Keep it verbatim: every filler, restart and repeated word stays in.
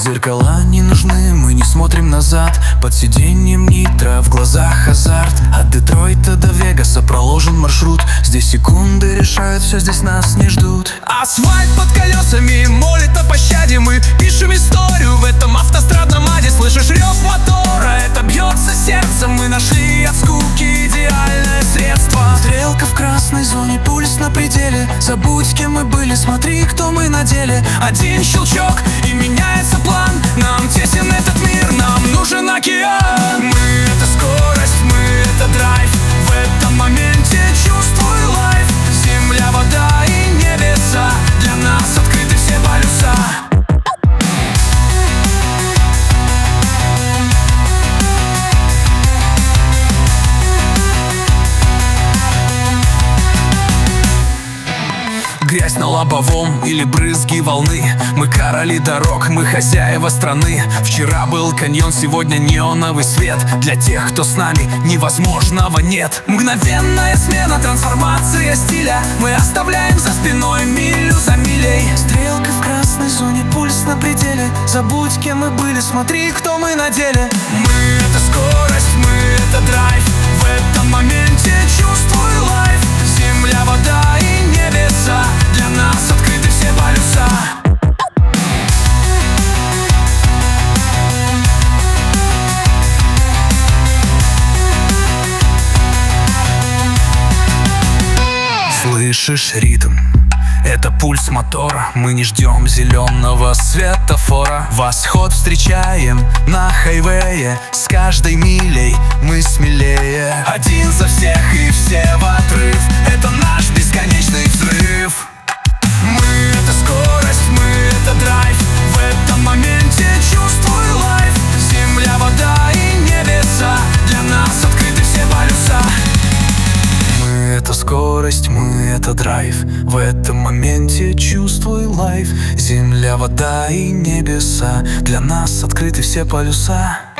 Зеркала не нужны, мы не смотрим назад. Под сиденьем нитро, в глазах азарт. От Детройта до Вегаса проложен маршрут. Здесь секунды решают все, здесь нас не ждут. Асфальт под колесами молит о пощаде. Мы пишем историю в этом автострадном аде. Слышишь рев мотора, это бьется сердце. Мы нашли от скуки идеальное средство. Стрелка в красной зоне, пульс на пределе. Забудь, кем мы были, смотри, кто мы на деле. Один щелчок и меняется план. Нам тесен этот мир, нам нужен океан. Мы — это скорость, мы — это драйв. В этом моменте чувствуй лайф. Земля, вода и небеса, для нас открыты все полюса. Грязь на лобовом или брызги волны. Мы короли дорог, мы хозяева страны. Вчера был каньон, сегодня неоновый свет. Для тех, кто с нами, невозможного нет. Мгновенная смена, трансформация стиля. Мы оставляем за спиной милю за милей. Стрелка в красной зоне, пульс на пределе. Забудь, кем мы были, смотри, кто мы на деле. Мы — это скорость, мы — это драйв. В этом моменте чувствуй лайф. Земля, вода и небеса, для нас открыты все полюса. Слышишь ритм? Это пульс мотора. Мы не ждем зеленого светофора. Восход встречаем на хайвее. С каждой милей мы смелее. Один за всех и все в отрыв. Это наш бесконечный взрыв. Мы — это скорость, мы — это драйв. В этом моменте чувствуй лайф. Земля, вода и небеса, для нас открыты все полюса. Мы — это скорость, мы — это драйв. В этом моменте чувствуй лайф. Земля, вода и небеса, для нас открыты все полюса.